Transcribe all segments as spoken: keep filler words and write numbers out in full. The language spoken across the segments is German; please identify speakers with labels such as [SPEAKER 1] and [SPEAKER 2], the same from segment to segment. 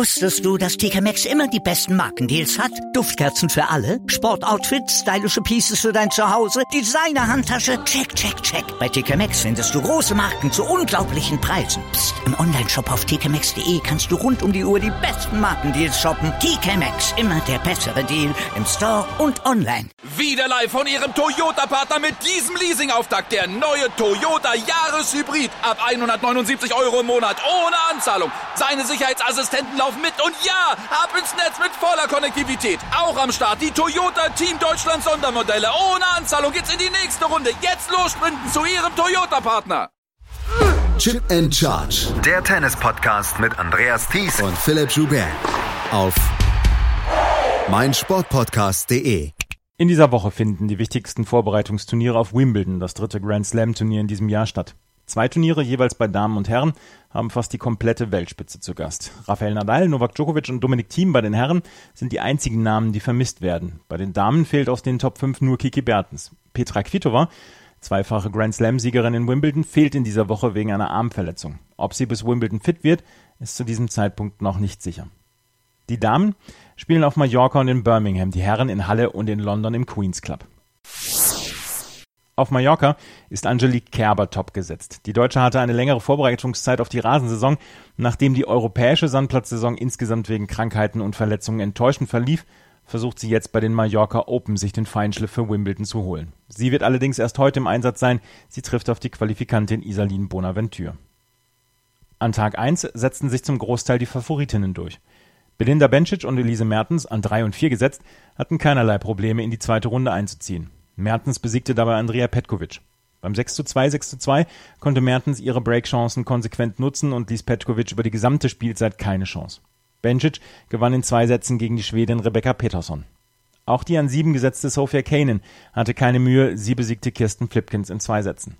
[SPEAKER 1] Wusstest du, dass T K Maxx immer die besten Markendeals hat? Duftkerzen für alle, Sportoutfits, stylische Pieces für dein Zuhause, Designer-Handtasche, check, check, check. Bei T K Maxx findest du große Marken zu unglaublichen Preisen. Psst. Im Onlineshop auf t k maxx punkt d e kannst du rund um die Uhr die besten Markendeals shoppen. T K Maxx, immer der bessere Deal im Store und online.
[SPEAKER 2] Wieder live von Ihrem Toyota-Partner mit diesem Leasing-Auftakt. Der neue Toyota Jahreshybrid. Ab hundertneunundsiebzig Euro im Monat ohne Anzahlung. Seine Sicherheitsassistenten laufen mit und ja, ab ins Netz mit voller Konnektivität. Auch am Start die Toyota Team Deutschland Sondermodelle. Ohne Anzahlung geht's in die nächste Runde. Jetzt los sprinten zu Ihrem Toyota-Partner.
[SPEAKER 3] Chip and Charge.
[SPEAKER 4] Der Tennis-Podcast mit Andreas Thies
[SPEAKER 3] und Philipp Joubert. Auf meinsportpodcast punkt de.
[SPEAKER 5] In dieser Woche finden die wichtigsten Vorbereitungsturniere auf Wimbledon, das dritte Grand Slam-Turnier in diesem Jahr, statt. Zwei Turniere, jeweils bei Damen und Herren, haben fast die komplette Weltspitze zu Gast. Rafael Nadal, Novak Djokovic und Dominic Thiem bei den Herren sind die einzigen Namen, die vermisst werden. Bei den Damen fehlt aus den Top fünf nur Kiki Bertens. Petra Kvitova, zweifache Grand Slam-Siegerin in Wimbledon, fehlt in dieser Woche wegen einer Armverletzung. Ob sie bis Wimbledon fit wird, ist zu diesem Zeitpunkt noch nicht sicher. Die Damen spielen auf Mallorca und in Birmingham, die Herren in Halle und in London im Queen's Club. Auf Mallorca ist Angelique Kerber top gesetzt. Die Deutsche hatte eine längere Vorbereitungszeit auf die Rasensaison. Nachdem die europäische Sandplatzsaison insgesamt wegen Krankheiten und Verletzungen enttäuschend verlief, versucht sie jetzt bei den Mallorca Open sich den Feinschliff für Wimbledon zu holen. Sie wird allerdings erst heute im Einsatz sein. Sie trifft auf die Qualifikantin Isaline Bonaventure. An Tag eins setzten sich zum Großteil die Favoritinnen durch. Belinda Bencic und Elise Mertens, an drei und vier gesetzt, hatten keinerlei Probleme, in die zweite Runde einzuziehen. Mertens besiegte dabei Andrea Petkovic. Beim sechs zu zwei, sechs zu zwei konnte Mertens ihre Breakchancen konsequent nutzen und ließ Petkovic über die gesamte Spielzeit keine Chance. Bencic gewann in zwei Sätzen gegen die Schwedin Rebecca Peterson. Auch die an sieben gesetzte Sofia Kenin hatte keine Mühe, sie besiegte Kirsten Flipkens in zwei Sätzen.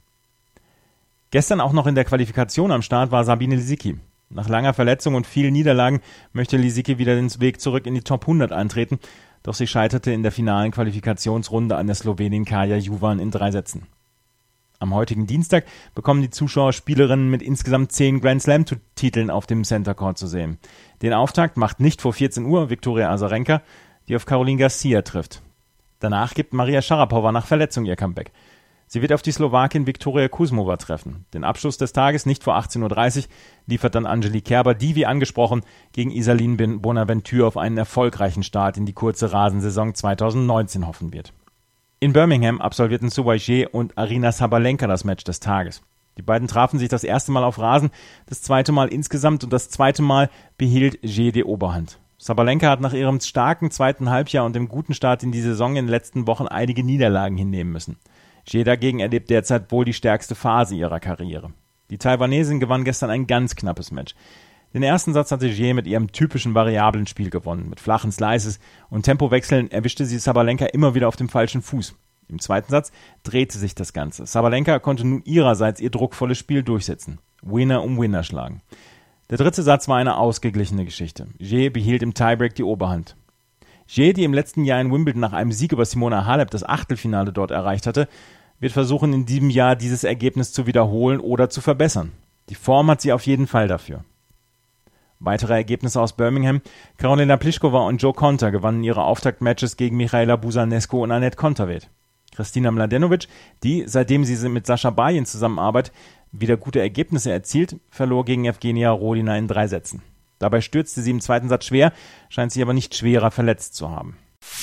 [SPEAKER 5] Gestern auch noch in der Qualifikation am Start war Sabine Lisicki. Nach langer Verletzung und vielen Niederlagen möchte Lisicki wieder den Weg zurück in die Top hundert eintreten, doch sie scheiterte in der finalen Qualifikationsrunde an der Slowenin Kaja Juvan in drei Sätzen. Am heutigen Dienstag bekommen die Zuschauer Spielerinnen mit insgesamt zehn Grand Slam-Titeln auf dem Center Court zu sehen. Den Auftakt macht nicht vor vierzehn Uhr Viktoria Azarenka, die auf Caroline Garcia trifft. Danach gibt Maria Sharapova nach Verletzung ihr Comeback. Sie wird auf die Slowakin Viktoria Kuzmova treffen. Den Abschluss des Tages nicht vor achtzehn Uhr dreißig liefert dann Angelique Kerber, die, wie angesprochen, gegen Isaline Bonaventure auf einen erfolgreichen Start in die kurze Rasensaison zweitausendneunzehn hoffen wird. In Birmingham absolvierten Suwaje und Aryna Sabalenka das Match des Tages. Die beiden trafen sich das erste Mal auf Rasen, das zweite Mal insgesamt und das zweite Mal behielt G die Oberhand. Sabalenka hat nach ihrem starken zweiten Halbjahr und dem guten Start in die Saison in den letzten Wochen einige Niederlagen hinnehmen müssen. G dagegen erlebt derzeit wohl die stärkste Phase ihrer Karriere. Die Taiwanesin gewann gestern ein ganz knappes Match. Den ersten Satz hatte G mit ihrem typischen variablen Spiel gewonnen. Mit flachen Slices und Tempowechseln erwischte sie Sabalenka immer wieder auf dem falschen Fuß. Im zweiten Satz drehte sich das Ganze. Sabalenka konnte nun ihrerseits ihr druckvolles Spiel durchsetzen. Winner um Winner schlagen. Der dritte Satz war eine ausgeglichene Geschichte. G behielt im Tiebreak die Oberhand. G, die im letzten Jahr in Wimbledon nach einem Sieg über Simona Halep das Achtelfinale dort erreicht hatte, wird versuchen, in diesem Jahr dieses Ergebnis zu wiederholen oder zu verbessern. Die Form hat sie auf jeden Fall dafür. Weitere Ergebnisse aus Birmingham: Karolina Pliskova und Jo Konta gewannen ihre Auftaktmatches gegen Michaela Busanescu und Anett Kontaveit. Kristina Mladenovic, die, seitdem sie mit Sascha Bayen zusammenarbeitet, wieder gute Ergebnisse erzielt, verlor gegen Evgenia Rodina in drei Sätzen. Dabei stürzte sie im zweiten Satz schwer, scheint sie aber nicht schwerer verletzt zu haben.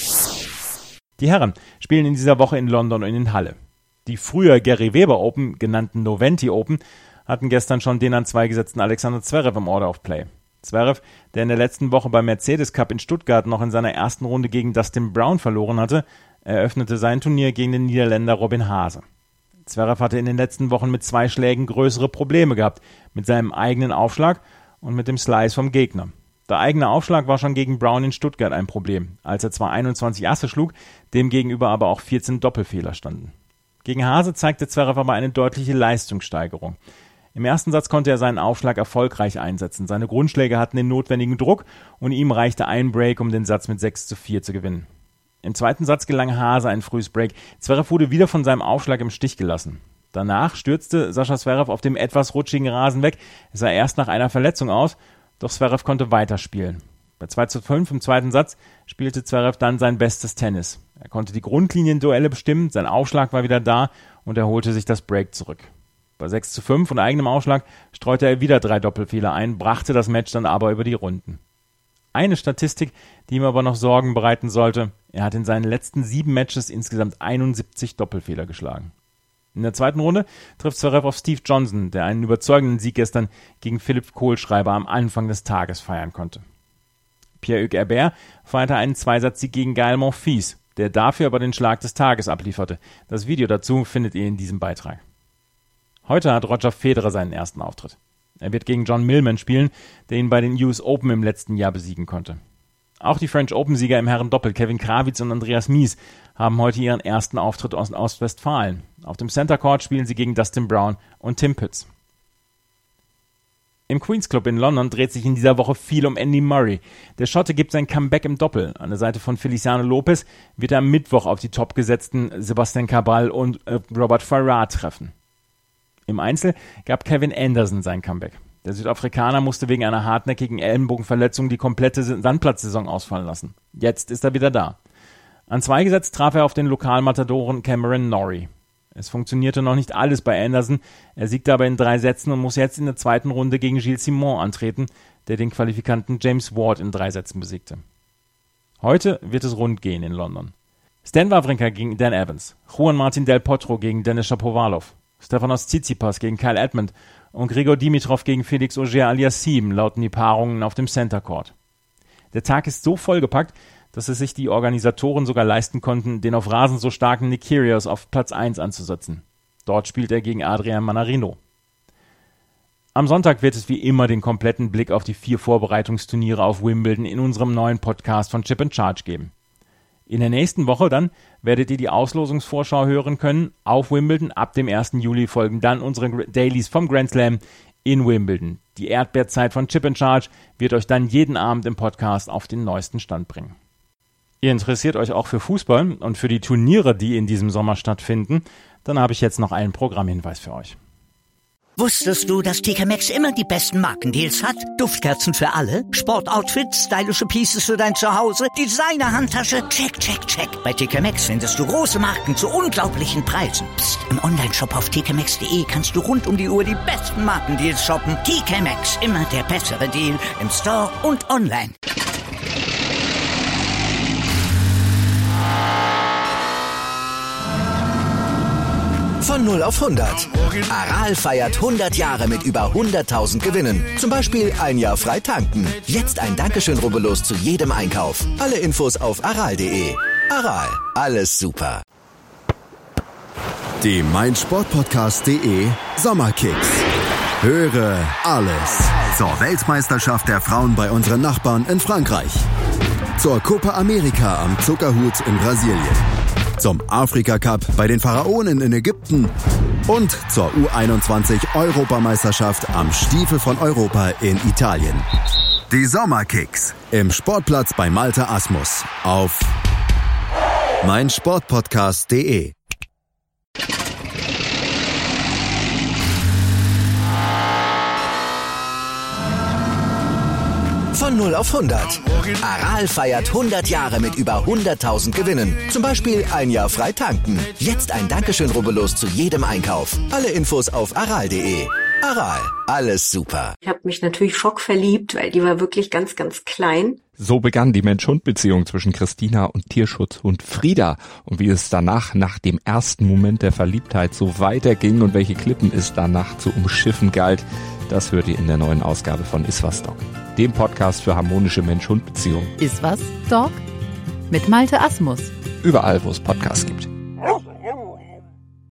[SPEAKER 5] Die Herren spielen in dieser Woche in London und in Halle. Die früher Gary Weber Open, genannten Noventi Open, hatten gestern schon den an zwei gesetzten Alexander Zverev im Order of Play. Zverev, der in der letzten Woche beim Mercedes Cup in Stuttgart noch in seiner ersten Runde gegen Dustin Brown verloren hatte, eröffnete sein Turnier gegen den Niederländer Robin Haase. Zverev hatte in den letzten Wochen mit zwei Schlägen größere Probleme gehabt, mit seinem eigenen Aufschlag und mit dem Slice vom Gegner. Der eigene Aufschlag war schon gegen Brown in Stuttgart ein Problem, als er zwar einundzwanzig Asse schlug, demgegenüber aber auch vierzehn Doppelfehler standen. Gegen Haase zeigte Zverev aber eine deutliche Leistungssteigerung. Im ersten Satz konnte er seinen Aufschlag erfolgreich einsetzen. Seine Grundschläge hatten den notwendigen Druck und ihm reichte ein Break, um den Satz mit sechs zu vier zu gewinnen. Im zweiten Satz gelang Haase ein frühes Break. Zverev wurde wieder von seinem Aufschlag im Stich gelassen. Danach stürzte Sascha Zverev auf dem etwas rutschigen Rasen weg. Es sah erst nach einer Verletzung aus, Doch Zverev konnte weiterspielen. Bei zwei zu fünf im zweiten Satz spielte Zverev dann sein bestes Tennis. Er konnte die Grundlinienduelle bestimmen, sein Aufschlag war wieder da und er holte sich das Break zurück. Bei sechs zu fünf und eigenem Aufschlag streute er wieder drei Doppelfehler ein, brachte das Match dann aber über die Runden. Eine Statistik, die ihm aber noch Sorgen bereiten sollte: Er hat in seinen letzten sieben Matches insgesamt einundsiebzig Doppelfehler geschlagen. In der zweiten Runde trifft Zverev auf Steve Johnson, der einen überzeugenden Sieg gestern gegen Philipp Kohlschreiber am Anfang des Tages feiern konnte. Pierre-Hugues Herbert feierte einen Zweisatzsieg gegen Gael Monfils, der dafür aber den Schlag des Tages ablieferte. Das Video dazu findet ihr in diesem Beitrag. Heute hat Roger Federer seinen ersten Auftritt. Er wird gegen John Millman spielen, der ihn bei den U S Open im letzten Jahr besiegen konnte. Auch die French Open-Sieger im Herrendoppel Kevin Krawitz und Andreas Mies haben heute ihren ersten Auftritt aus Ostwestfalen. Auf dem Center Court spielen sie gegen Dustin Brown und Tim Pütz. Im Queen's Club in London dreht sich in dieser Woche viel um Andy Murray. Der Schotte gibt sein Comeback im Doppel. An der Seite von Feliciano Lopez wird er am Mittwoch auf die topgesetzten Sebastian Cabral und äh, Robert Farah treffen. Im Einzel gab Kevin Anderson sein Comeback. Der Südafrikaner musste wegen einer hartnäckigen Ellenbogenverletzung die komplette Sandplatzsaison ausfallen lassen. Jetzt ist er wieder da. An zwei gesetzt traf er auf den Lokalmatadoren Cameron Norrie. Es funktionierte noch nicht alles bei Anderson, er siegte aber in drei Sätzen und muss jetzt in der zweiten Runde gegen Gilles Simon antreten, der den Qualifikanten James Ward in drei Sätzen besiegte. Heute wird es rund gehen in London. Stan Wawrinka gegen Dan Evans, Juan Martín del Potro gegen Denis Shapovalov, Stefanos Tsitsipas gegen Kyle Edmund und Grigor Dimitrov gegen Felix Auger-Aliassime lauten die Paarungen auf dem Center Court. Der Tag ist so vollgepackt, dass es sich die Organisatoren sogar leisten konnten, den auf Rasen so starken Nick Kyrgios auf Platz eins anzusetzen. Dort spielt er gegen Adrian Manarino. Am Sonntag wird es wie immer den kompletten Blick auf die vier Vorbereitungsturniere auf Wimbledon in unserem neuen Podcast von Chip and Charge geben. In der nächsten Woche dann werdet ihr die Auslosungsvorschau hören können auf Wimbledon. Ab dem ersten Juli folgen dann unsere Dailies vom Grand Slam in Wimbledon. Die Erdbeerzeit von Chip and Charge wird euch dann jeden Abend im Podcast auf den neuesten Stand bringen. Ihr interessiert euch auch für Fußball und für die Turniere, die in diesem Sommer stattfinden, dann habe ich jetzt noch einen Programmhinweis für euch.
[SPEAKER 1] Wusstest du, dass T K Maxx immer die besten Markendeals hat? Duftkerzen für alle, Sportoutfits, stylische Pieces für dein Zuhause, Designer-Handtasche, check, check, check. Bei T K Maxx findest du große Marken zu unglaublichen Preisen. Psst. Im Onlineshop auf t k maxx punkt d e kannst du rund um die Uhr die besten Markendeals shoppen. T K Maxx, immer der bessere Deal im Store und online.
[SPEAKER 6] Von null auf hundert. Aral feiert hundert Jahre mit über hunderttausend Gewinnen. Zum Beispiel ein Jahr frei tanken. Jetzt ein Dankeschön, rubbellos zu jedem Einkauf. Alle Infos auf aral punkt de. Aral, alles super.
[SPEAKER 3] Die meinsportpodcast punkt de Sommerkicks. Höre alles.
[SPEAKER 4] Zur Weltmeisterschaft der Frauen
[SPEAKER 3] Bei unseren Nachbarn in Frankreich. Zur Copa America am Zuckerhut in Brasilien. Zum Afrika-Cup bei den Pharaonen in Ägypten und zur U einundzwanzig Europameisterschaft am Stiefel von Europa in Italien.
[SPEAKER 4] Die Sommerkicks
[SPEAKER 3] Im Sportplatz bei Malte Asmus auf meinsportpodcast punkt de.
[SPEAKER 6] Von null auf hundert. Aral feiert hundert Jahre mit über hunderttausend Gewinnen. Zum Beispiel ein Jahr frei tanken. Jetzt ein Dankeschön, rubbellos zu jedem Einkauf. Alle Infos auf aral punkt de. Aral, alles super.
[SPEAKER 7] Ich habe mich natürlich schockverliebt, weil die war wirklich ganz, ganz klein.
[SPEAKER 8] So begann die Mensch-Hund-Beziehung zwischen Christina und Tierschutzhund Frieda. Und wie es danach, nach dem ersten Moment der Verliebtheit, so weiterging und welche Klippen es danach zu umschiffen galt, das hört ihr in der neuen Ausgabe von Iswas Dog, dem Podcast für harmonische Mensch-Hund-Beziehungen.
[SPEAKER 9] Iswas Dog? Mit Malte Asmus.
[SPEAKER 8] Überall, wo es Podcasts gibt.